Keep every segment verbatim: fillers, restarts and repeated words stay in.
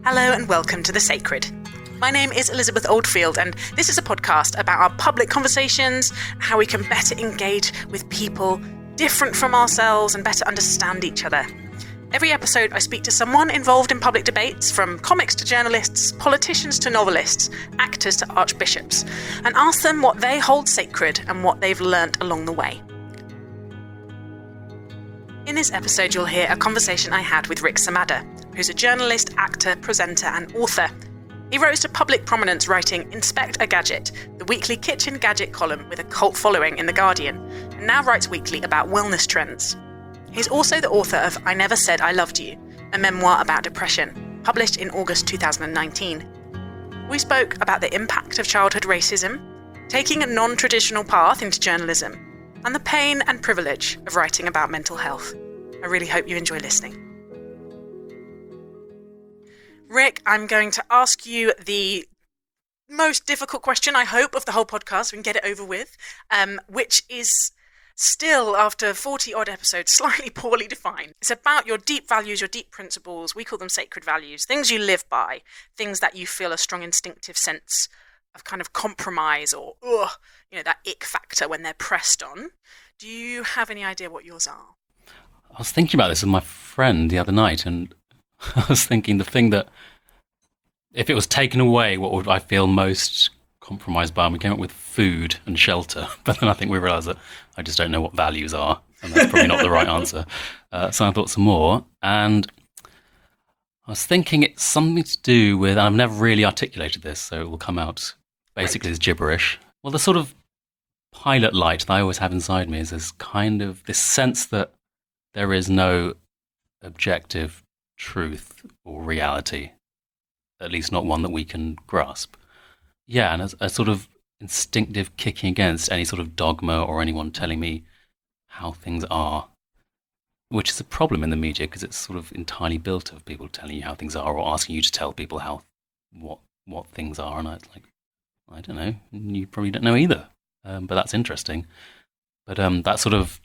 Hello and welcome to The Sacred. My name is Elizabeth Oldfield, and this is a podcast about our public conversations, how we can better engage with people different from ourselves and better understand each other. Every episode I speak to someone involved in public debates, from comics to journalists, politicians to novelists, actors to archbishops, and ask them what they hold sacred and what they've learnt along the way. In this episode you'll hear a conversation I had with Rick Samadeh, who's a journalist, actor, presenter and author. He rose to public prominence writing Inspect a Gadget, the weekly kitchen gadget column with a cult following in The Guardian, and now writes weekly about wellness trends. He's also the author of I Never Said I Loved You, a memoir about depression, published in August two thousand nineteen. We spoke about the impact of childhood racism, taking a non-traditional path into journalism, and the pain and privilege of writing about mental health. I really hope you enjoy listening. Rick, I'm going to ask you the most difficult question, I hope, of the whole podcast. We can get it over with, um, which is still, after forty-odd episodes, slightly poorly defined. It's about your deep values, your deep principles. We call them sacred values, things you live by, things that you feel a strong instinctive sense of kind of compromise or, ugh, you know, that ick factor when they're pressed on. Do you have any idea what yours are? I was thinking about this with my friend the other night, and I was thinking the thing that, if it was taken away, what would I feel most compromised by? And we came up with food and shelter, but then I think we realised that I just don't know what values are, and that's probably not the right answer. Uh, so I thought some more, and I was thinking it's something to do with, and I've never really articulated this, so it will come out basically right. as gibberish. Well, the sort of pilot light that I always have inside me is this kind of, this sense that there is no objective truth or reality, at least not one that we can grasp. Yeah, and a, a sort of instinctive kicking against any sort of dogma or anyone telling me how things are, which is a problem in the media because it's sort of entirely built of people telling you how things are or asking you to tell people how what what things are. And I was like, I don't know, you probably don't know either, um, but that's interesting. But um, that sort of,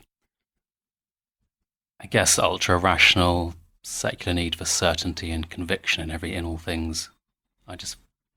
I guess, ultra-rational, secular need for certainty and conviction in every in all things, I just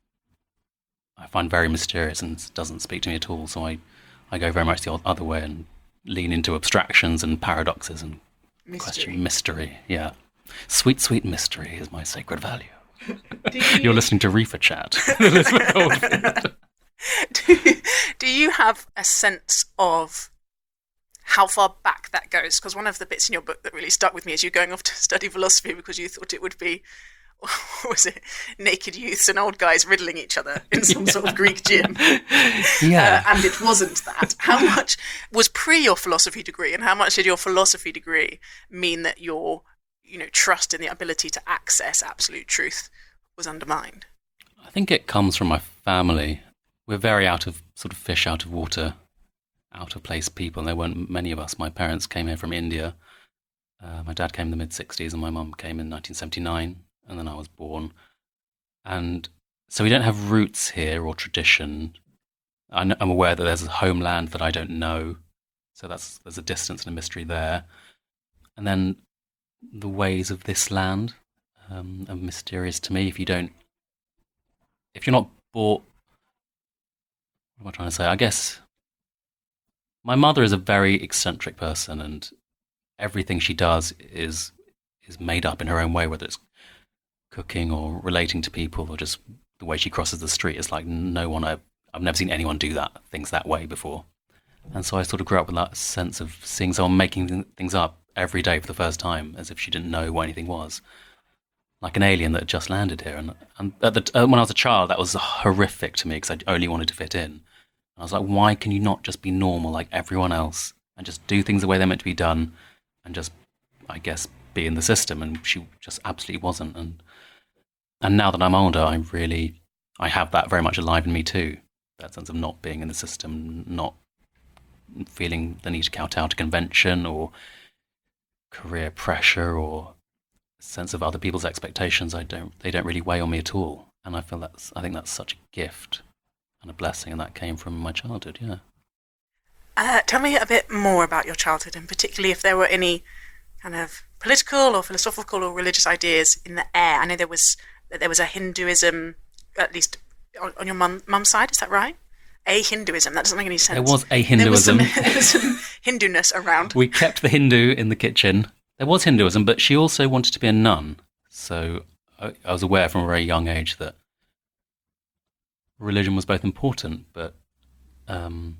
I find very mysterious and doesn't speak to me at all. So I, I go very much the other way and lean into abstractions and paradoxes and Mystery. question mystery. Yeah, sweet, sweet mystery is my sacred value. You... You're listening to Reefer Chat. Elizabeth Oldfield. do, do you have a sense of how far back that goes? Because one of the bits in your book that really stuck with me is you going off to study philosophy because you thought it would be, what was it, naked youths and old guys riddling each other in some yeah. sort of Greek gym. Yeah. Uh, and it wasn't that. How much was pre your philosophy degree, and how much did your philosophy degree mean that your, you know, trust in the ability to access absolute truth was undermined? I think it comes from my family. We're very out of, sort of fish out of water, out of place people, and there weren't many of us. My parents came here from India. Uh, my dad came in the mid-sixties and my mum came in nineteen seventy-nine, and then I was born. And so we don't have roots here or tradition. I'm aware that there's a homeland that I don't know, so that's there's a distance and a mystery there. And then the ways of this land um, are mysterious to me. If you don't, if you're not bought, what am I trying to say? I guess my mother is a very eccentric person, and everything she does is is made up in her own way, whether it's cooking or relating to people or just the way she crosses the street. It's like no one, I've, I've never seen anyone do that, things that way before. And so I sort of grew up with that sense of seeing someone making things up every day for the first time, as if she didn't know what anything was. Like an alien that had just landed here. And, and at the, uh, when I was a child, that was horrific to me because I only wanted to fit in. I was like, why can you not just be normal like everyone else and just do things the way they're meant to be done and just, I guess, be in the system? And she just absolutely wasn't. And and now that I'm older, I really, I have that very much alive in me too. That sense of not being in the system, not feeling the need to kowtow to convention or career pressure or sense of other people's expectations. I don't, they don't really weigh on me at all. And I feel that's, I think that's such a gift and a blessing, and that came from my childhood, yeah. Uh, tell me a bit more about your childhood, and particularly if there were any kind of political or philosophical or religious ideas in the air. I know there was that there was a Hinduism, at least on, on your mum, mum's side, is that right? A Hinduism, that doesn't make any sense. There was a Hinduism. There was some, there was some Hinduness around. We kept the Hindu in the kitchen. There was Hinduism, but she also wanted to be a nun. So I, I was aware from a very young age that religion was both important, but um,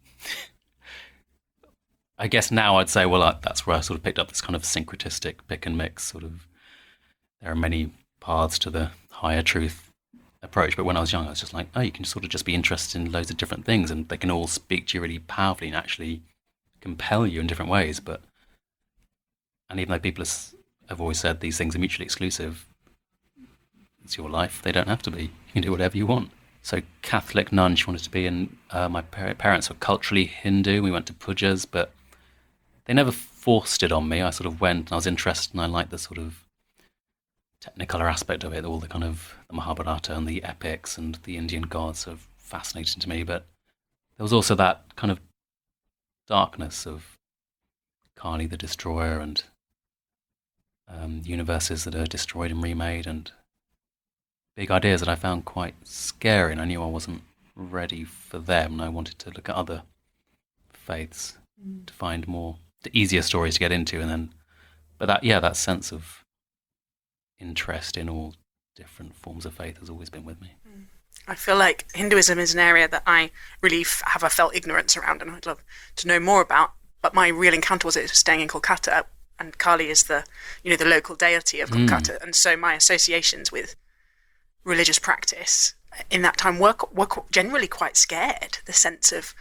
I guess now I'd say, well, I, that's where I sort of picked up this kind of syncretistic pick and mix sort of. There are many paths to the higher truth approach, but when I was young, I was just like, oh, you can sort of just be interested in loads of different things, and they can all speak to you really powerfully and actually compel you in different ways. But and even though people have always said these things are mutually exclusive, it's your life; they don't have to be. You can do whatever you want. So Catholic nun, she wanted to be, and uh, my parents were culturally Hindu. We went to pujas, but they never forced it on me. I sort of went, and I was interested, and I liked the sort of technicolor aspect of it, all the kind of the Mahabharata and the epics and the Indian gods are fascinating to me. But there was also that kind of darkness of Kali the Destroyer and um, universes that are destroyed and remade, and big ideas that I found quite scary, and I knew I wasn't ready for them, and I wanted to look at other faiths mm. to find more, the easier stories to get into, and then, but that, yeah, that sense of interest in all different forms of faith has always been with me. I feel like Hinduism is an area that I really f- have a felt ignorance around, and I'd love to know more about. But my real encounter was it was staying in Kolkata, and Kali is the, you know, the local deity of Kolkata, mm. and so my associations with religious practice in that time were were generally quite scared. The sense of,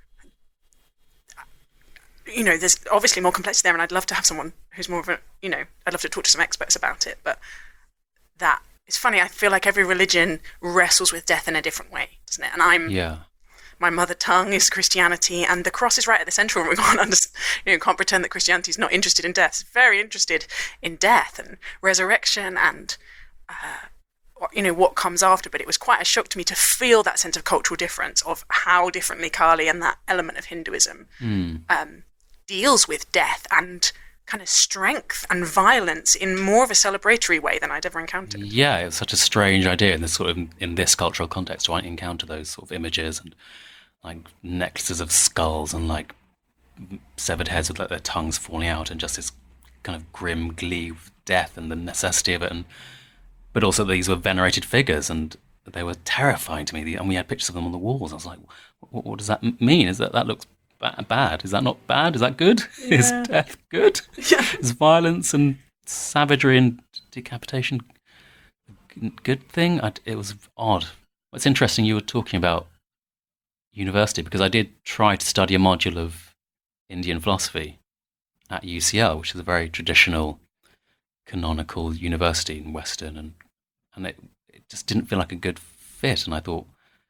you know, there's obviously more complexity there, and I'd love to have someone who's more of a, you know, I'd love to talk to some experts about it, but that, it's funny, I feel like every religion wrestles with death in a different way, doesn't it? And I'm, yeah. my mother tongue is Christianity, and the cross is right at the centre, and we can't, understand, you know, can't pretend that Christianity is not interested in death. It's very interested in death and resurrection and, uh, you know, what comes after, but it was quite a shock to me to feel that sense of cultural difference of how differently Kali and that element of Hinduism mm. um, deals with death and kind of strength and violence in more of a celebratory way than I'd ever encountered. Yeah, it was such a strange idea in this sort of in this cultural context to encounter those sort of images and like necklaces of skulls and like severed heads with like their tongues falling out and just this kind of grim glee of death and the necessity of it, and but also these were venerated figures and they were terrifying to me. And we had pictures of them on the walls. I was like, what, what does that mean? Is that that looks bad? Is that not bad? Is that good? Yeah. Is death good? Yeah. Is violence and savagery and decapitation a good thing? I, it was odd. It's interesting you were talking about university, because I did try to study a module of Indian philosophy at U C L, which is a very traditional canonical university in Western, and and it, it just didn't feel like a good fit. And I thought,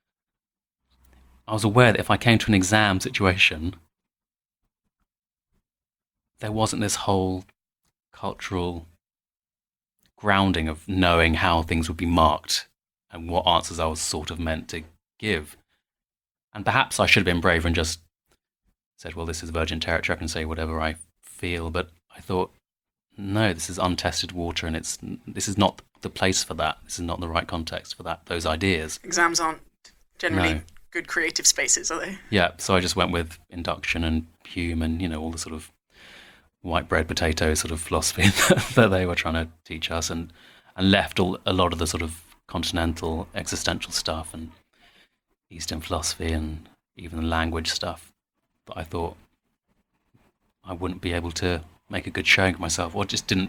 I was aware that if I came to an exam situation, there wasn't this whole cultural grounding of knowing how things would be marked and what answers I was sort of meant to give. And perhaps I should have been braver and just said, well, this is virgin territory, I can say whatever I feel. But I thought, no, this is untested water, and it's this is not the place for that. This is not the right context for that. Those ideas. Exams aren't generally no. good creative spaces, are they? Yeah, so I just went with induction and Hume and, you know, all the sort of white bread potato sort of philosophy that they were trying to teach us, and, and left all, a lot of the sort of continental existential stuff and Eastern philosophy and even the language stuff. But I thought I wouldn't be able to make a good showing of myself, or just didn't.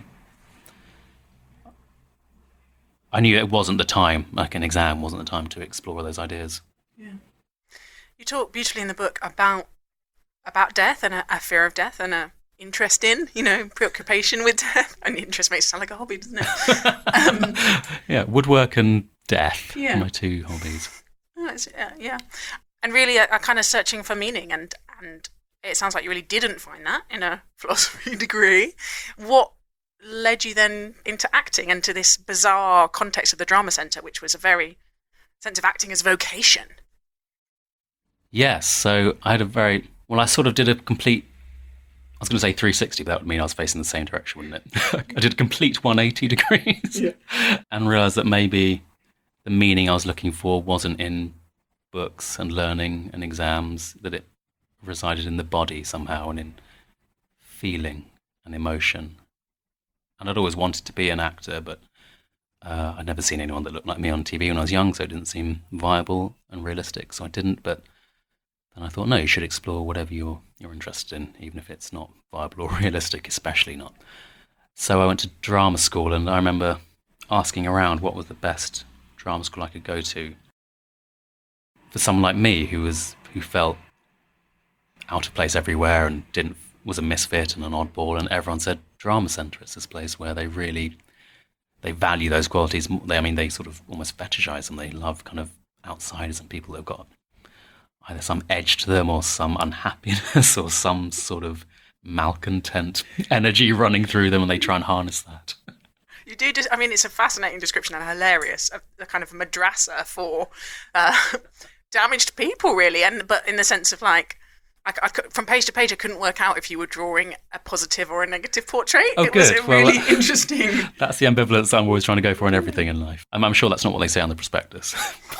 I knew it wasn't the time, like an exam wasn't the time to explore those ideas. Yeah. You talk beautifully in the book about about death and a, a fear of death and a interest in, you know, preoccupation with death. And interest makes it sound like a hobby, doesn't it? um, yeah, woodwork and death yeah. are my two hobbies. Oh, it's, yeah, yeah. And really a, a kind of searching for meaning, and, and it sounds like you really didn't find that in a philosophy degree. What led you then into acting and to this bizarre context of the Drama Centre, which was a very sense of acting as vocation? Yes, so I had a very, well, I sort of did a complete I was going to say three sixty, but that would mean I was facing the same direction, wouldn't it? I did a complete one hundred eighty degrees yeah. and realised that maybe the meaning I was looking for wasn't in books and learning and exams, that it resided in the body somehow and in feeling and emotion. And I'd always wanted to be an actor, but uh, I'd never seen anyone that looked like me on T V when I was young, so it didn't seem viable and realistic, so I didn't. But then I thought, no, you should explore whatever you're you're interested in, even if it's not viable or realistic, especially not. So I went to drama school, and I remember asking around what was the best drama school I could go to for someone like me who was who felt out of place everywhere and didn't was a misfit and an oddball, and everyone said Drama Centre is this place where they really they value those qualities. They, I mean, they sort of almost fetishize them. They love kind of outsiders and people who've got either some edge to them or some unhappiness or some sort of malcontent energy running through them, and they try and harness that. You do. Just, I mean, it's a fascinating description and hilarious. A, a kind of madrasa for uh, damaged people, really, and but in the sense of like. I, I, from page to page, I couldn't work out if you were drawing a positive or a negative portrait. Oh, it good. was a well, really interesting. That's the ambivalence I'm always trying to go for in everything in life. I'm, I'm sure that's not what they say on the prospectus.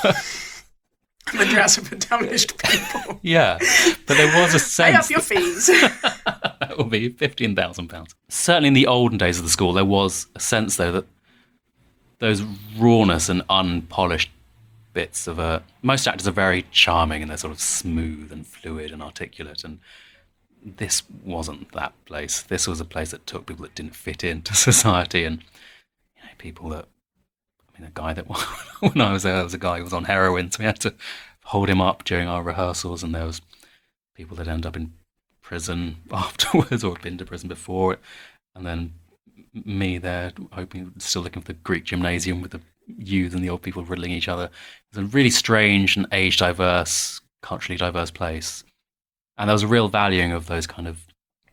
Madrasa for damaged people. Yeah, but there was a sense. Pay up your fees. That will be fifteen thousand pounds. Certainly in the olden days of the school, there was a sense, though, that those rawness and unpolished bits of a most actors are very charming and they're sort of smooth and fluid and articulate, and this wasn't that place. This was a place that took people that didn't fit into society, and you know, people that I mean a guy that when I was there, there was a guy who was on heroin, so we had to hold him up during our rehearsals, and there was people that ended up in prison afterwards or had been to prison before, and then me there hoping still looking for the Greek gymnasium with the youth and the old people riddling each other. It's a really strange and age diverse, culturally diverse place, and there was a real valuing of those kind of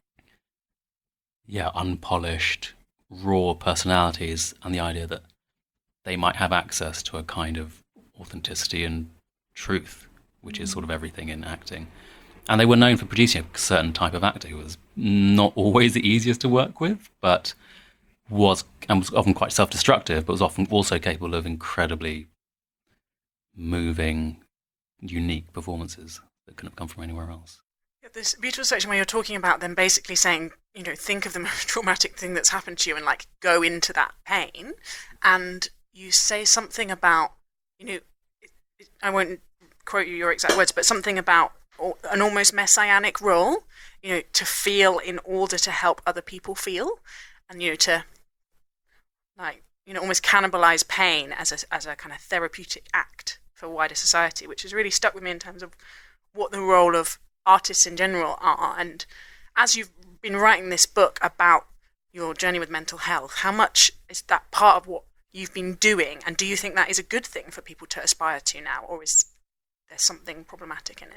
yeah unpolished, raw personalities, and the idea that they might have access to a kind of authenticity and truth, which is sort of everything in acting. And they were known for producing a certain type of actor who was not always the easiest to work with, but was and was often quite self-destructive, but was often also capable of incredibly moving, unique performances that couldn't have come from anywhere else. This beautiful section where you're talking about them basically saying, you know, think of the most traumatic thing that's happened to you and like go into that pain, and you say something about, you know, it, it, I won't quote you your exact words, but something about an almost messianic role, you know, to feel in order to help other people feel, and you know to like you know almost cannibalize pain as a as a kind of therapeutic act for wider society, which has really stuck with me in terms of what the role of artists in general are. And as you've been writing this book about your journey with mental health, how much is that part of what you've been doing, and do you think that is a good thing for people to aspire to now, or is there something problematic in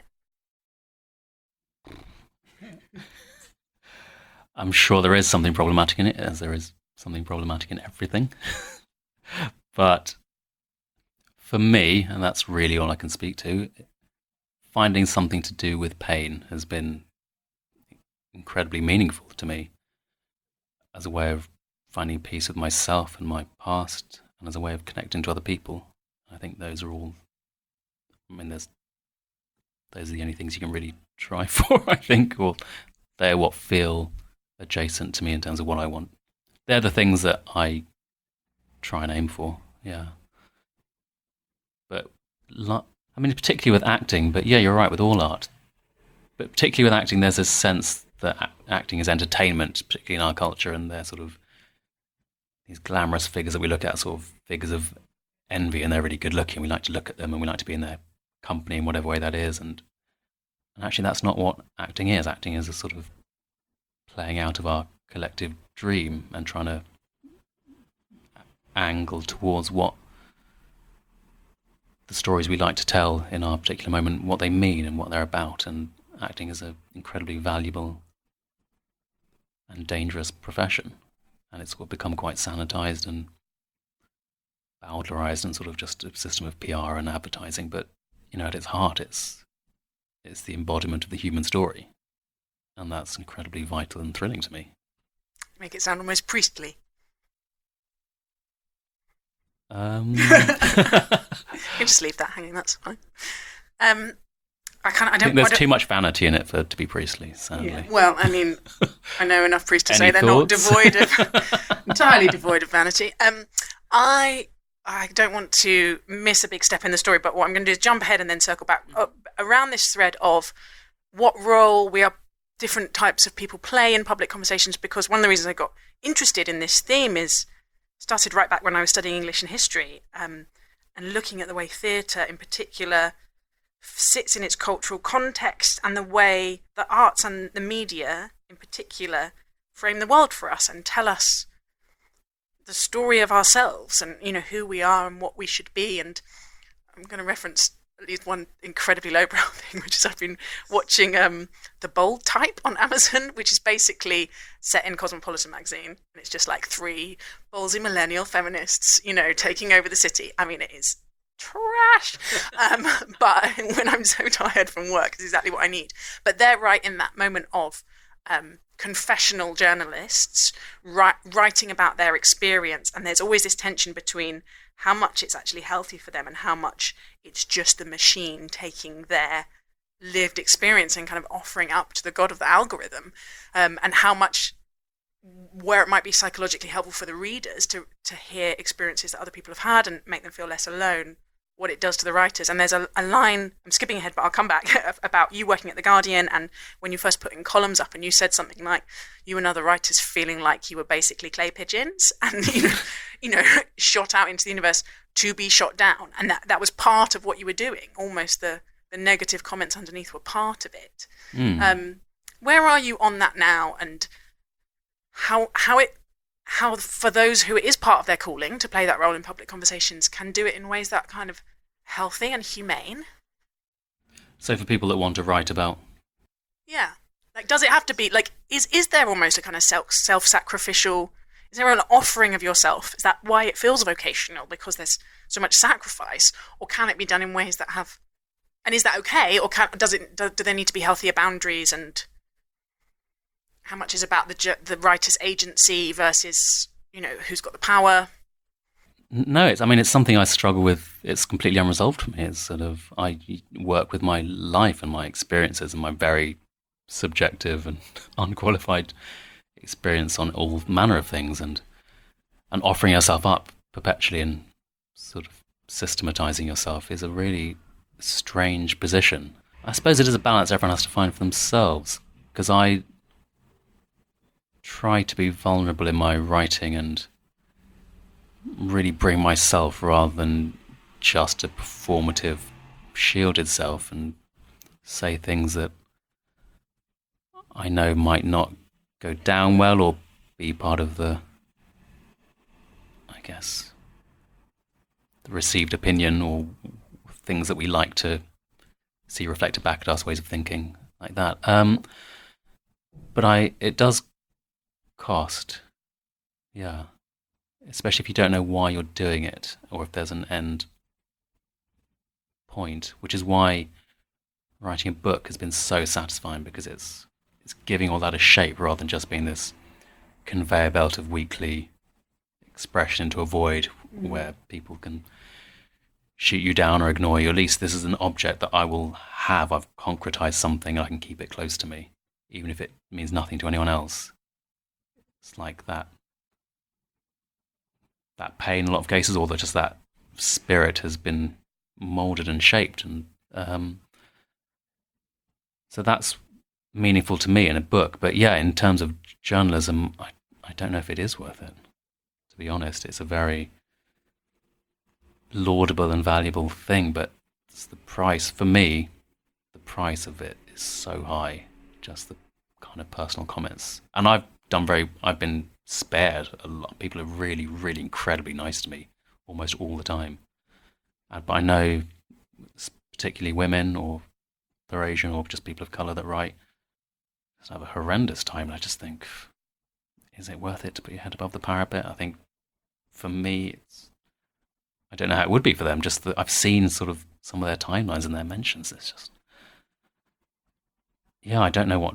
it? I'm sure there is something problematic in it, as there is something problematic in everything. But for me, and that's really all I can speak to, finding something to do with pain has been incredibly meaningful to me as a way of finding peace with myself and my past, and as a way of connecting to other people. I think those are all, I mean, there's, those are the only things you can really try for, I think, or they're what feel adjacent to me in terms of what I want. They're the things that I try and aim for, yeah. But, I mean, particularly with acting, but yeah, you're right, with all art. But particularly with acting, there's a sense that acting is entertainment, particularly in our culture, and they're sort of these glamorous figures that we look at, sort of figures of envy, and they're really good looking. We like to look at them, and we like to be in their company in whatever way that is. And, and actually, that's not what acting is. Acting is a sort of playing out of our collective dream and trying to angle towards what the stories we like to tell in our particular moment, what they mean and what they're about. And acting is an incredibly valuable and dangerous profession. And it's become quite sanitized and bowdlerized and sort of just a system of P R and advertising. But, you know, at its heart, it's it's the embodiment of the human story. and that's incredibly vital and thrilling to me. Make it sound almost priestly. Um, You can just leave that hanging. That's fine. Um, I kind I, I don't. think there's I don't, too much vanity in it for to be priestly, sadly. yeah. Well, I mean, I know enough priests to Any say they're thoughts? not devoid of entirely devoid of vanity. Um, I I don't want to miss a big step in the story, but what I'm going to do is jump ahead and then circle back up around this thread of what role we are different types of people play in public conversations. Because one of the reasons I got interested in this theme is started right back when I was studying English and history, um, and looking at the way theatre in particular sits in its cultural context and the way the arts and the media in particular frame the world for us and tell us the story of ourselves and, you know, who we are and what we should be. And I'm going to reference at least one incredibly lowbrow thing, which is I've been watching um, The Bold Type on Amazon, which is basically set in Cosmopolitan magazine. And it's just like three ballsy millennial feminists, you know, taking over the city. I mean, it is trash. Um, but when I'm so tired from work, it's exactly what I need. But they're right in that moment of um, confessional journalists ri- writing about their experience. And there's always this tension between how much it's actually healthy for them and how much it's just the machine taking their lived experience and kind of offering up to the god of the algorithm, um, and how much where it might be psychologically helpful for the readers to, to hear experiences that other people have had and make them feel less alone, what it does to the writers. And there's a, a line, I'm skipping ahead, but I'll come back, about you working at The Guardian and when you first put in columns up and you said something like you and other writers feeling like you were basically clay pigeons and, you know, you know, shot out into the universe to be shot down. And that, that was part of what you were doing. Almost the, the negative comments underneath were part of it. Mm. Um, where are you on that now? And how how it how for those who it is part of their calling to play that role in public conversations can do it in ways that are kind of healthy and humane? So for people that want to write about, Yeah. Like, does it have to be, like, is is there almost a kind of self, self-sacrificial, is there an offering of yourself? Is that why it feels vocational, because there's so much sacrifice? Or can it be done in ways that have, and is that okay? Or can, does it, do, do there need to be healthier boundaries, and how much is about the ju- the writer's agency versus, you know, who's got the power? no, it's, I mean, it's something I struggle with. It's completely unresolved for me. It's sort of, I work with my life and my experiences and my very subjective and unqualified experience on all manner of things, and and offering yourself up perpetually and sort of systematizing yourself is a really strange position. I suppose it is a balance everyone has to find for themselves, because I try to be vulnerable in my writing and really bring myself rather than just a performative, shielded self, and say things that I know might not go down well or be part of the, I guess, the received opinion or things that we like to see reflected back at us, ways of thinking like that. Um, but I, it does cost, yeah, especially if you don't know why you're doing it or if there's an end point, which is why writing a book has been so satisfying, because it's it's giving all that a shape rather than just being this conveyor belt of weekly expression into a void mm. where people can shoot you down or ignore you. At least this is an object that I will have. I've concretized something and I can keep it close to me, even if it means nothing to anyone else. It's like that that pain in a lot of cases, or that just that spirit has been molded and shaped. And um, so that's meaningful to me in a book. But yeah, in terms of journalism, I, I don't know if it is worth it, to be honest. It's a very laudable and valuable thing, but it's the price, for me, the price of it is so high, just the kind of personal comments. And I've done very, I've been spared a lot. People are really, really incredibly nice to me almost all the time. Uh, but I know, particularly women, or they're Asian, or just people of colour that write, just have a horrendous time. And I just think, is it worth it to put your head above the parapet? I think for me, it's, I don't know how it would be for them. Just that I've seen sort of some of their timelines and their mentions. It's just, yeah, I don't know what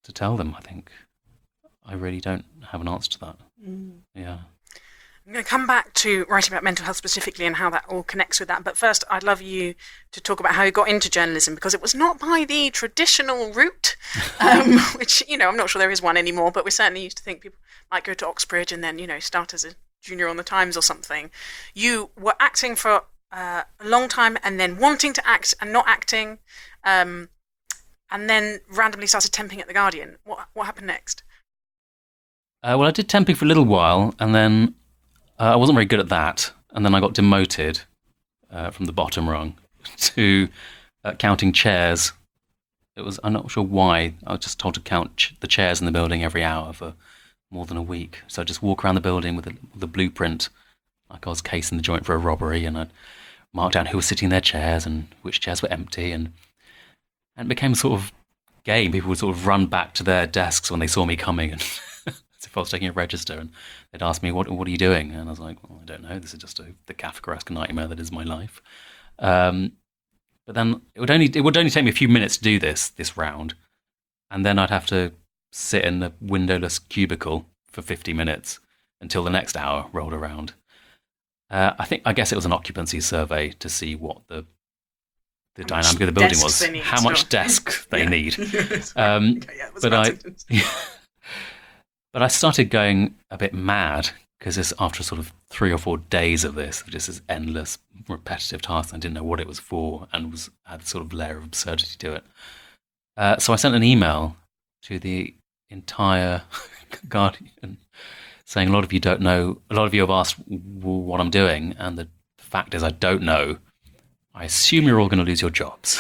to tell them. I think I really don't have an answer to that. Mm. Yeah. I'm going to come back to writing about mental health specifically and how that all connects with that. But first, I'd love you to talk about how you got into journalism, because it was not by the traditional route, um, which, you know, I'm not sure there is one anymore, but we certainly used to think people might go to Oxbridge and then, you know, start as a junior on the Times or something. You were acting for uh, a long time and then wanting to act and not acting, um, and then randomly started temping at The Guardian. What, what happened next? Uh, well, I did temping for a little while, and then Uh, I wasn't very good at that, and then I got demoted uh, from the bottom rung to uh, counting chairs. It was, I'm not sure why, I was just told to count ch- the chairs in the building every hour for more than a week. So I'd just walk around the building with a, with a blueprint, like I was casing the joint for a robbery, and I'd mark down who was sitting in their chairs and which chairs were empty, and, and it became a sort of game. People would sort of run back to their desks when they saw me coming, and as if I was taking a register, and they'd ask me, what what are you doing? And I was like, well, I don't know, this is just a, the Kafkaesque nightmare that is my life. Um, but then it would only it would only take me a few minutes to do this, this round, and then I'd have to sit in a windowless cubicle for fifty minutes until the next hour rolled around. Uh, I think, I guess it was an occupancy survey to see what the the how dynamic of the building was, need, how so. much desk they yeah. need. Um, okay, yeah, but I... But I started going a bit mad, because it's after sort of three or four days of this, just this endless repetitive task. I didn't know what it was for, and was had a sort of layer of absurdity to it. Uh, so I sent an email to the entire Guardian saying, a lot of you don't know, a lot of you have asked what I'm doing, and the fact is I don't know. I assume you're all going to lose your jobs.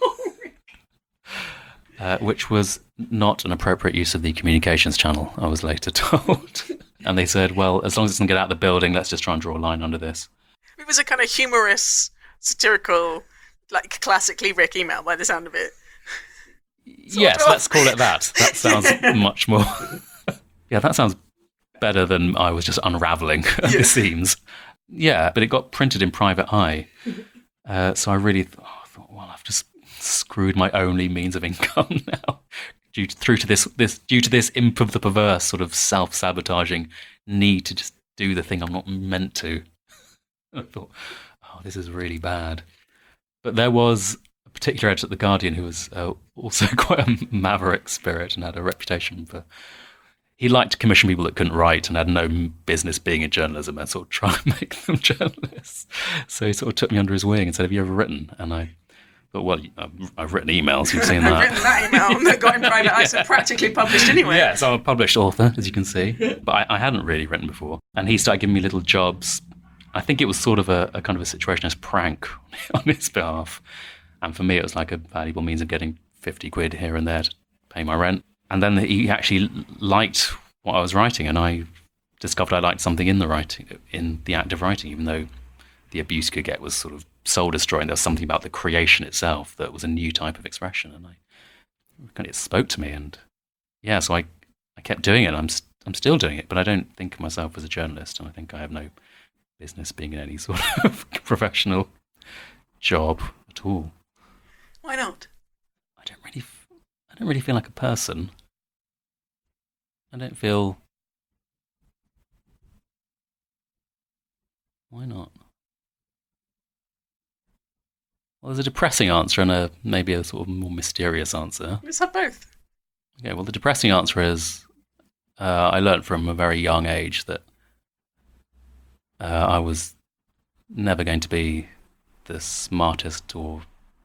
Uh, which was not an appropriate use of the communications channel, I was later told. And they said, well, as long as it doesn't get out of the building, let's just try and draw a line under this. It was a kind of humorous, satirical, like classically Rick email by the sound of it. Yes, of. Let's call it that. That sounds much more... yeah, that sounds better than I was just unravelling at yeah. the seams. Yeah, but it got printed in Private Eye. Uh, so I really th- oh, I thought, well, I've just screwed my only means of income now, due to, through to this, this, due to this imp of the perverse sort of self-sabotaging need to just do the thing I'm not meant to. I thought, oh, this is really bad. But there was a particular editor at The Guardian who was uh, also quite a maverick spirit and had a reputation for... He liked to commission people that couldn't write and had no business being in journalism, and sort of try and make them journalists. So he sort of took me under his wing and said, have you ever written? And I thought, well, I've, I've written emails, you've seen that. I've written that email that got in Private Eye, so practically published anyway. Yeah, so I'm a published author, as you can see. But I, I hadn't really written before. And he started giving me little jobs. I think it was sort of a, a kind of a situationist prank on his behalf. And for me, it was like a valuable means of getting fifty quid here and there to pay my rent. And then he actually liked what I was writing, and I discovered I liked something in the writing, in the act of writing, even though the abuse could get was sort of soul-destroying. There was something about the creation itself that was a new type of expression, and I kind of, it spoke to me. And yeah, so I, I kept doing it. I'm I'm still doing it, but I don't think of myself as a journalist, and I think I have no business being in any sort of professional job at all. Why not? I don't really. I don't really feel like a person. I don't feel... Why not? Well, there's a depressing answer and a maybe a sort of more mysterious answer. Let's have both. Okay, well, the depressing answer is uh, I learnt from a very young age that uh, I was never going to be the smartest or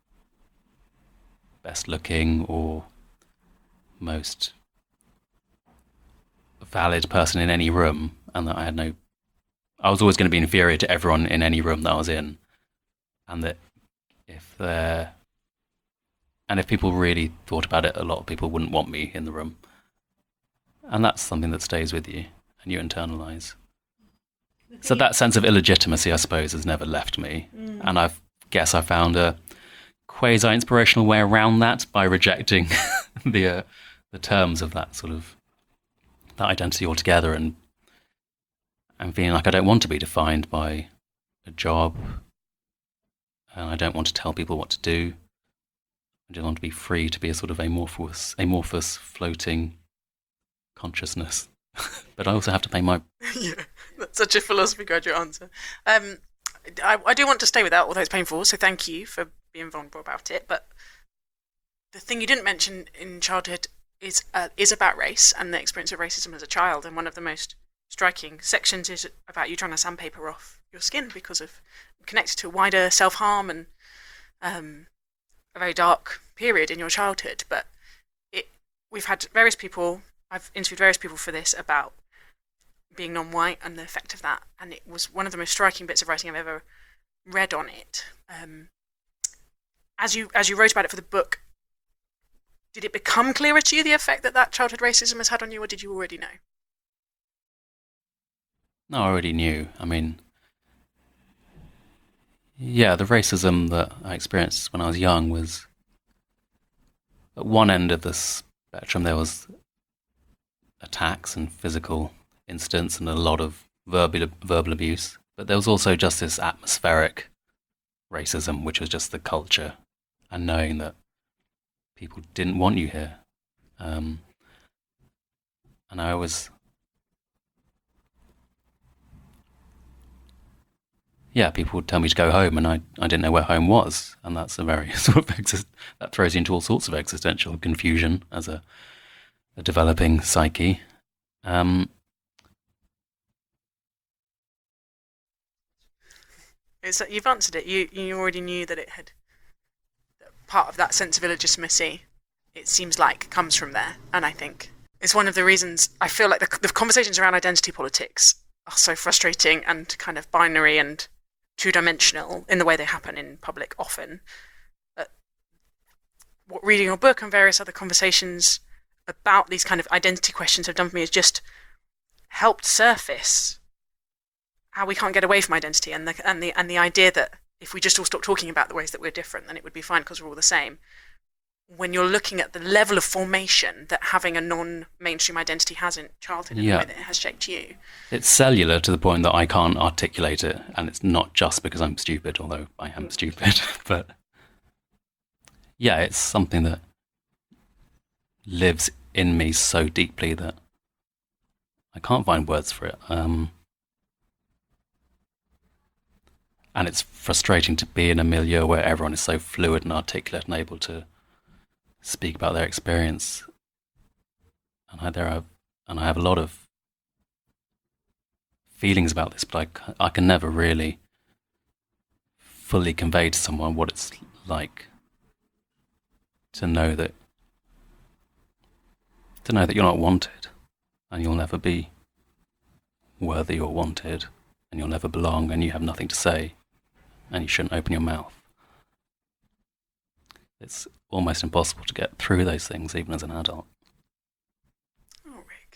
best looking or most valid person in any room, and that I had no I was always going to be inferior to everyone in any room that I was in, and that if they're and if people really thought about it, a lot of people wouldn't want me in the room. And that's something that stays with you and you internalize. So that sense of illegitimacy, I suppose, has never left me. Mm. And I guess I found a quasi-inspirational way around that by rejecting the uh, the terms of that sort of that identity altogether, and and feeling like I don't want to be defined by a job, and I don't want to tell people what to do. I didn't want to be free to be a sort of amorphous, amorphous floating consciousness. But I also have to pay my... Yeah, that's such a philosophy graduate answer. Um, I, I do want to stay with that, although it's painful, so thank you for being vulnerable about it. But the thing you didn't mention in childhood is uh, is about race and the experience of racism as a child, and one of the most striking sections is about you trying to sandpaper off your skin because of connected to wider self-harm and um, a very dark period in your childhood. But it, we've had various people, I've interviewed various people for this about being non-white and the effect of that, and it was one of the most striking bits of writing I've ever read on it. Um, as you as you wrote about it for the book, did it become clearer to you the effect that that childhood racism has had on you, or did you already know? No, I already knew. I mean, yeah, the racism that I experienced when I was young was, at one end of the spectrum, there was attacks and physical incidents and a lot of verbal, verbal abuse. But there was also just this atmospheric racism, which was just the culture and knowing that people didn't want you here. Um, and I was... Yeah, people would tell me to go home, and I, I didn't know where home was, and that's a very sort of exist- that throws you into all sorts of existential confusion as a, a developing psyche. Um, it's you've answered it. You you already knew that it had that part of that sense of illegitimacy. It seems like comes from there, and I think it's one of the reasons I feel like the, the conversations around identity politics are so frustrating and kind of binary and two-dimensional in the way they happen in public often. But what reading your book and various other conversations about these kind of identity questions have done for me is just helped surface how we can't get away from identity, and the and the and the idea that if we just all stop talking about the ways that we're different, then it would be fine because we're all the same. When you're looking at the level of formation that having a non-mainstream identity has in childhood and Yeah. the way that it has shaped you. It's cellular to the point that I can't articulate it, and it's not just because I'm stupid, although I am stupid. But yeah, it's something that lives in me so deeply that I can't find words for it. Um, and it's frustrating to be in a milieu where everyone is so fluid and articulate and able to speak about their experience. And I, there are, and I have a lot of feelings about this, but I, c- I can never really fully convey to someone what it's like to know that to know that you're not wanted, and you'll never be worthy or wanted, and you'll never belong, and you have nothing to say, and you shouldn't open your mouth. It's almost impossible to get through those things, even as an adult. Oh, Rick.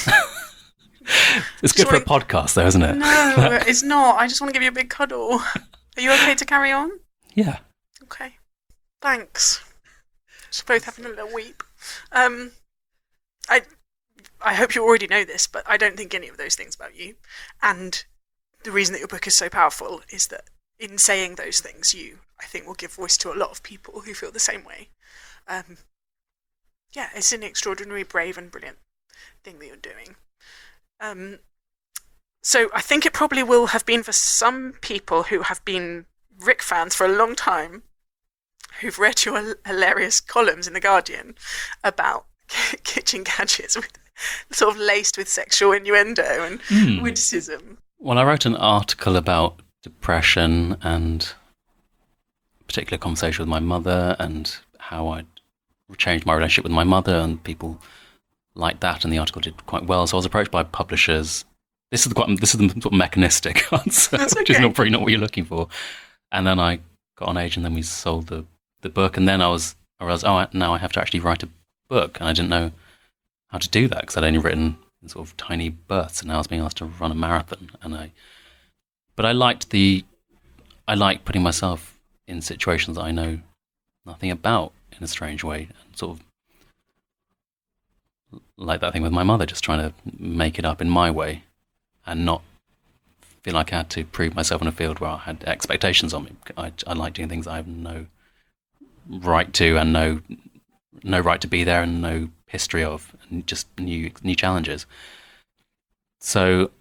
It's good for a podcast, though, isn't it? No, it's not. I just want to give you a big cuddle. Are you okay to carry on? Yeah. Okay. Thanks. Just both having a little weep. Um, I, I hope you already know this, but I don't think any of those things about you. And the reason that your book is so powerful is that in saying those things, you, I think, will give voice to a lot of people who feel the same way. Um, yeah, it's an extraordinarily brave and brilliant thing that you're doing. Um, so I think it probably will have been for some people who have been Rick fans for a long time, who've read your hilarious columns in The Guardian about kitchen gadgets, with, sort of laced with sexual innuendo and Mm. witticism. Well, I wrote an article about depression and a particular conversation with my mother and how I'd changed my relationship with my mother, and people liked that, and the article did quite well. So I was approached by publishers. This is the quite, this is the sort of mechanistic answer, That's which is okay. not probably not what you're looking for. And then I got on Age, and then we sold the, the book, and then I was I realized, oh, I, now I have to actually write a book, and I didn't know how to do that because I'd only written in sort of tiny bursts, and now I was being asked to run a marathon. And I, but I liked the, I like putting myself in situations that I know nothing about in a strange way, and sort of like that thing with my mother, just trying to make it up in my way, and not feel like I had to prove myself in a field where I had expectations on me. I, I like doing things I have no right to and no no right to be there and no history of, and just new new challenges. So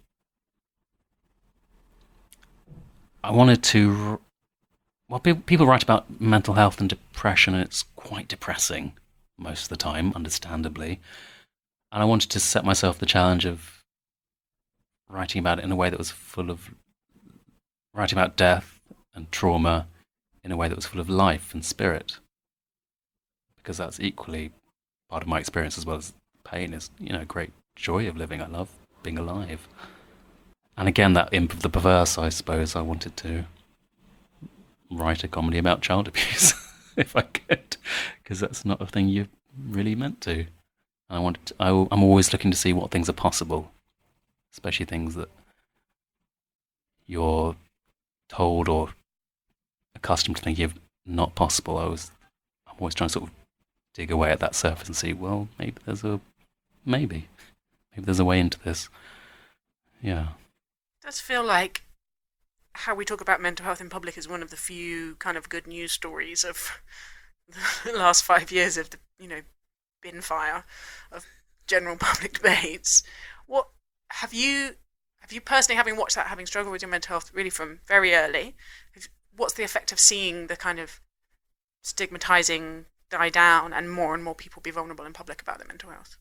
I wanted to, well, people, people write about mental health and depression, and it's quite depressing most of the time, understandably. And I wanted to set myself the challenge of writing about it in a way that was full of, writing about death and trauma in a way that was full of life and spirit. Because that's equally part of my experience, as well as pain, is, you know, great joy of living. I love being alive. And again, that imp of the perverse, I suppose, I wanted to write a comedy about child abuse, if I could, because that's not a thing you're really meant to. And I wanted to, I, I'm always looking to see what things are possible, especially things that you're told or accustomed to thinking of not possible. I was, I'm always trying to sort of dig away at that surface and see, well, maybe there's a, maybe, maybe there's a way into this. Yeah. It does feel like how we talk about mental health in public is one of the few kind of good news stories of the last five years of the, you know, bin fire of general public debates. What have you, have you personally, having watched that, having struggled with your mental health really from very early, what's the effect of seeing the kind of stigmatizing die down and more and more people be vulnerable in public about their mental health?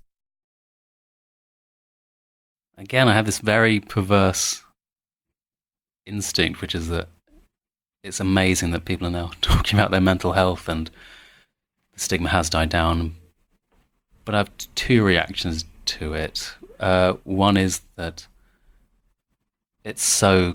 Again, I have this very perverse instinct, which is that it's amazing that people are now talking about their mental health and the stigma has died down. But I have two reactions to it. Uh, one is that it's so,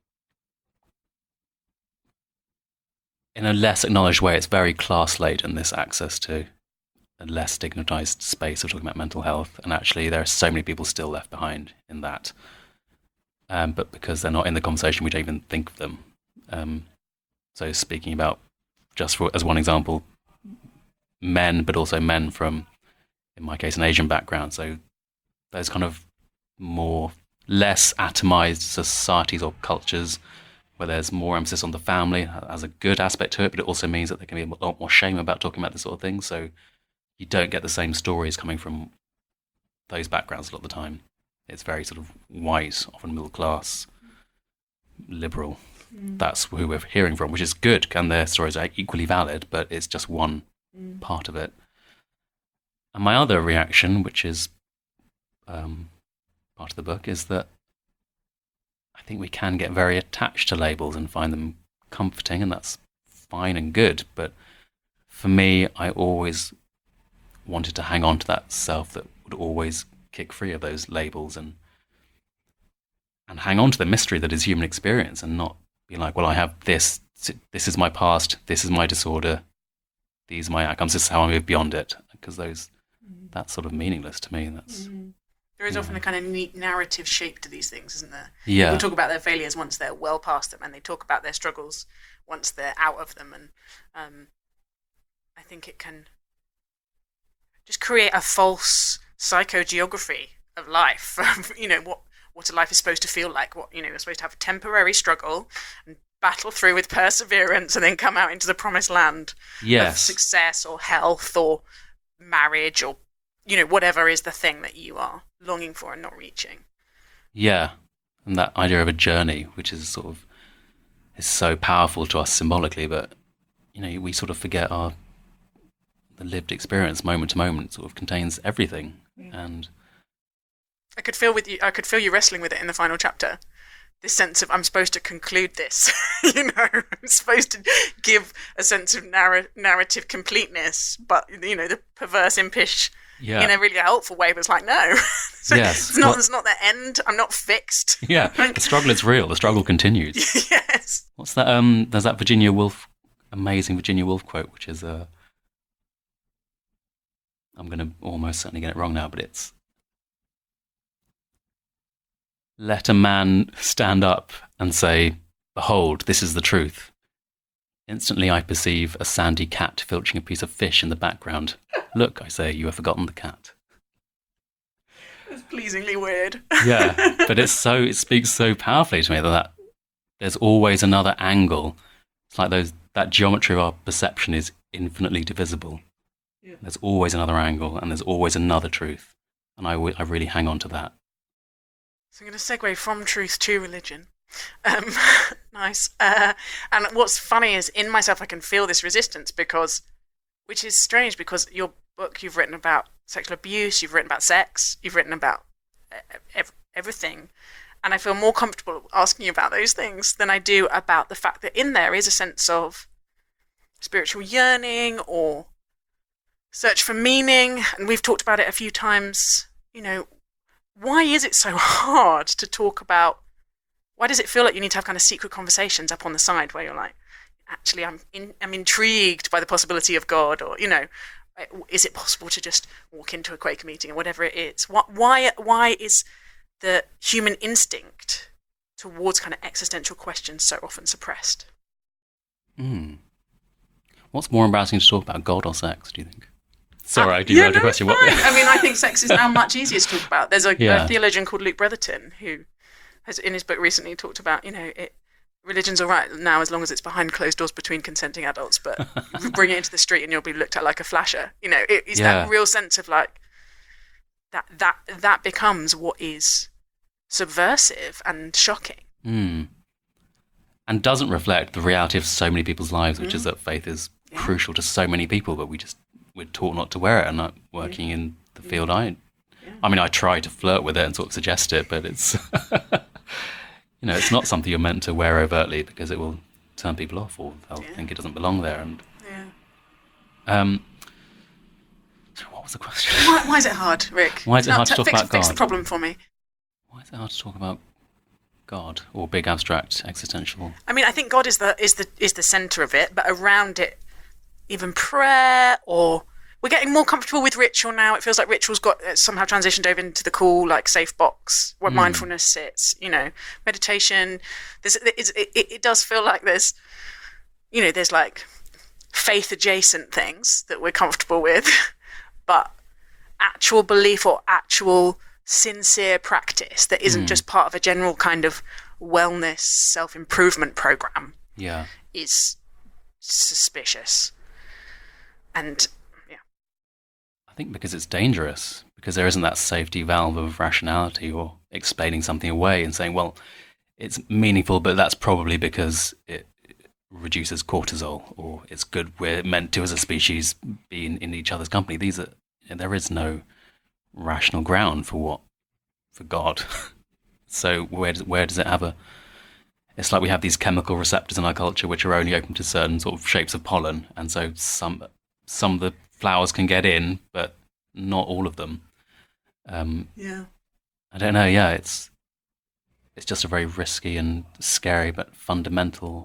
in a less acknowledged way, it's very class-laden, this access to a less stigmatized space of talking about mental health. And actually, there are so many people still left behind in that. Um, but because they're not in the conversation, we don't even think of them. Um, so speaking about, just for, as one example, men, but also men from, in my case, an Asian background. So those kind of more, less atomized societies or cultures where there's more emphasis on the family has a good aspect to it, but it also means that there can be a lot more shame about talking about this sort of thing. So you don't get the same stories coming from those backgrounds a lot of the time. It's very sort of white, often middle class, liberal. Mm. That's who we're hearing from, which is good, and their stories are equally valid, but it's just one mm. part of it. And my other reaction, which is um, part of the book, is that I think we can get very attached to labels and find them comforting, and that's fine and good. But for me, I always wanted to hang on to that self that would always kick free of those labels and and hang on to the mystery that is human experience, and not be like, well, I have this, this is my past, this is my disorder, these are my outcomes, this is how I move beyond it. Because those, mm. that's sort of meaningless to me. That's mm. There is yeah. often a kind of neat narrative shape to these things, isn't there? Yeah. People talk about their failures once they're well past them, and they talk about their struggles once they're out of them. And um, I think it can just create a false psychogeography of life. You know, what what a life is supposed to feel like. What, you know, you're supposed to have a temporary struggle and battle through with perseverance, and then come out into the promised land yes. of success or health or marriage or, you know, whatever is the thing that you are longing for and not reaching. Yeah, and that idea of a journey, which is sort of, is so powerful to us symbolically, but, you know, we sort of forget our, the lived experience moment to moment sort of contains everything. Mm. And I could feel with you, I could feel you wrestling with it in the final chapter. This sense of, I'm supposed to conclude this, you know, I'm supposed to give a sense of narr- narrative completeness, but, you know, the perverse impish, yeah. in a really helpful way, but it's like, no, so yes. it's not, well, it's not the end, I'm not fixed. Yeah, the struggle is real, the struggle continues. Yes. What's that, um, there's that Virginia Woolf, amazing Virginia Woolf quote, which is, uh, I'm going to almost certainly get it wrong now, but it's, let a man stand up and say, behold, this is the truth. Instantly I perceive a sandy cat filching a piece of fish in the background. Look, I say, you have forgotten the cat. It's pleasingly weird. Yeah, but it's so, it speaks so powerfully to me that, that there's always another angle. It's like those that geometry of our perception is infinitely divisible. Yeah. There's always another angle, and there's always another truth. And I, w- I really hang on to that. So I'm going to segue from truth to religion. Um, nice. Uh, and what's funny is in myself I can feel this resistance because, which is strange because your book, you've written about sexual abuse, you've written about sex, you've written about ev- everything. And I feel more comfortable asking you about those things than I do about the fact that in there is a sense of spiritual yearning or search for meaning. And we've talked about it a few times. You know, why is it so hard to talk about? Why does it feel like you need to have kind of secret conversations up on the side where you're like, actually, I'm in, I'm intrigued by the possibility of God, or, you know, is it possible to just walk into a Quaker meeting or whatever it is? What, why, why is the human instinct towards kind of existential questions so often suppressed? Mm. What's more embarrassing to talk about, God or sex, do you think? Sorry, uh, I do yeah, know no, the question. What? I mean, I think sex is now much easier to talk about. There's a, yeah. a theologian called Luke Bretherton who has, in his book recently, talked about, you know, it, religion's all right now as long as it's behind closed doors between consenting adults, but bring it into the street and you'll be looked at like a flasher. You know, it, it's yeah. that real sense of like, that that that becomes what is subversive and shocking. Mm. And doesn't reflect the reality of so many people's lives, which mm. is that faith is yeah. crucial to so many people, but we just, we're taught not to wear it, and not working yeah. in the field yeah. I yeah. I mean, I try to flirt with it and sort of suggest it, but it's, you know, it's not something you're meant to wear overtly because it will turn people off or they'll yeah. think it doesn't belong there. And yeah. um, so what was the question? Why, why is it hard, Rick? Why is it hard to talk fix, about fix God? the problem for me. Why is it hard to talk about God or big abstract existential? I mean, I think God is the is the is the centre of it, but around it, even prayer or we're getting more comfortable with ritual now. It feels like ritual's got uh, somehow transitioned over into the cool, like, safe box where mm. mindfulness sits. You know, meditation. There's, it, it, it does feel like there's, you know, there's like faith adjacent things that we're comfortable with, but actual belief or actual sincere practice that isn't mm. just part of a general kind of wellness self-improvement program. Yeah, is suspicious. And I think because it's dangerous, because there isn't that safety valve of rationality or explaining something away and saying, well, it's meaningful, but that's probably because it reduces cortisol or it's good. We're meant to, as a species, be in, in each other's company. These are, there is no rational ground for what, for God. So where does, where does it have a, it's like we have these chemical receptors in our culture which are only open to certain sort of shapes of pollen. And so some, some of the flowers can get in, but not all of them. Um, yeah. I don't know. Yeah, it's it's just a very risky and scary, but fundamental.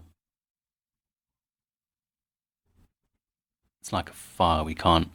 It's like a fire we can't.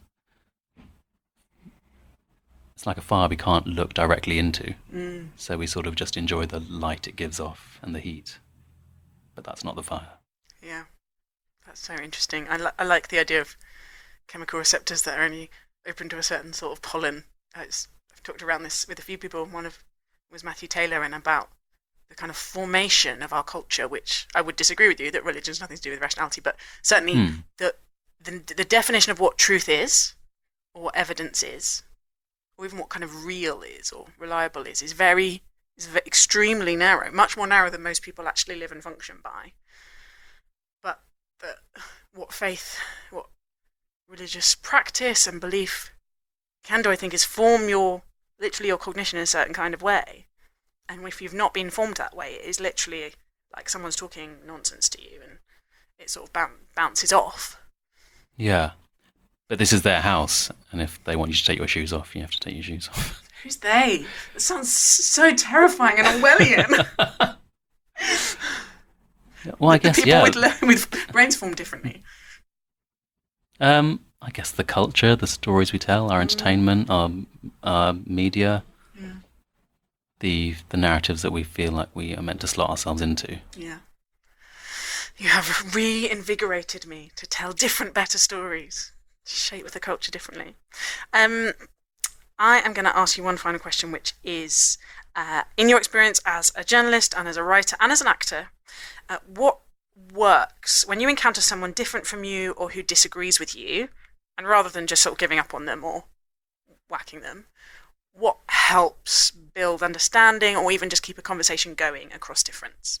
It's like a fire we can't look directly into. Mm. So we sort of just enjoy the light it gives off and the heat, but that's not the fire. Yeah, that's so interesting. I, li- I like the idea of chemical receptors that are only open to a certain sort of pollen. I've talked around this with a few people. One of was Matthew Taylor, and about the kind of formation of our culture, which I would disagree with you that religion has nothing to do with rationality, but certainly mm. the, the the definition of what truth is, or what evidence is, or even what kind of real is or reliable is, is very is very, extremely narrow, much more narrow than most people actually live and function by. But the, what faith, what religious practice and belief can do, I think, is form your, literally your cognition in a certain kind of way. And if you've not been formed that way, it is literally like someone's talking nonsense to you and it sort of boun- bounces off. Yeah. But this is their house, and if they want you to take your shoes off, you have to take your shoes off. Who's they? That sounds so terrifying and Orwellian. Well, I guess, people yeah. with, with brains formed differently. Um, I guess the culture, the stories we tell, our entertainment, our, our media, yeah. the the narratives that we feel like we are meant to slot ourselves into. Yeah. You have reinvigorated me to tell different, better stories, to shape the culture differently. Um, I am going to ask you one final question, which is, uh, in your experience as a journalist and as a writer and as an actor, uh, what works when you encounter someone different from you or who disagrees with you, and rather than just sort of giving up on them or whacking them, what helps build understanding or even just keep a conversation going across difference?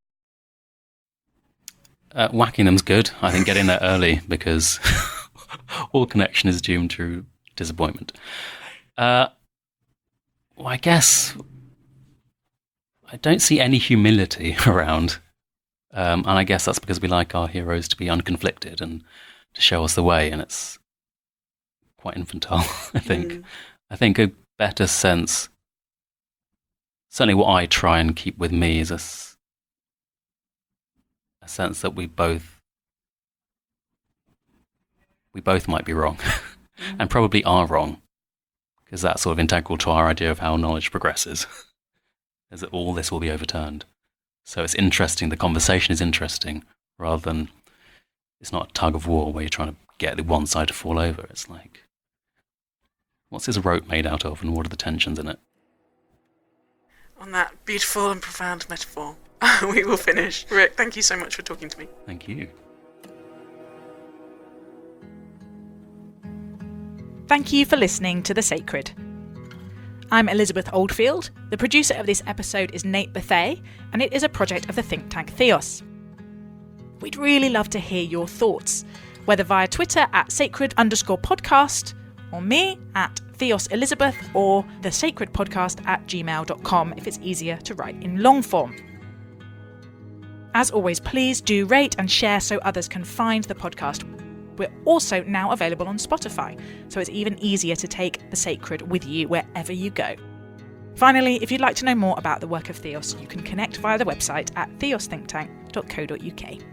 Uh, whacking them's good. I think get in there early, because all connection is doomed to disappointment. Uh, well, I guess I don't see any humility around. Um, and I guess that's because we like our heroes to be unconflicted and to show us the way, and it's quite infantile, I think. Mm. I think a better sense, certainly what I try and keep with me, is a, a sense that we both we both might be wrong, mm. and probably are wrong, because that's sort of integral to our idea of how knowledge progresses, is that all this will be overturned. So it's interesting, the conversation is interesting, rather than, it's not a tug of war where you're trying to get the one side to fall over. It's like, what's this rope made out of, and what are the tensions in it? On that beautiful and profound metaphor, we will finish. Rick, thank you so much for talking to me. Thank you. Thank you for listening to The Sacred. I'm Elizabeth Oldfield. The producer of this episode is Nate Bethay, and it is a project of the think tank Theos. We'd really love to hear your thoughts, whether via Twitter at sacred underscore podcast, or me at Theos Elizabeth, or the sacred podcast at gmail dot com if it's easier to write in long form. As always, please do rate and share so others can find the podcast. We're also now available on Spotify, so it's even easier to take The Sacred with you wherever you go. Finally, if you'd like to know more about the work of Theos, you can connect via the website at theos think tank dot co dot uk.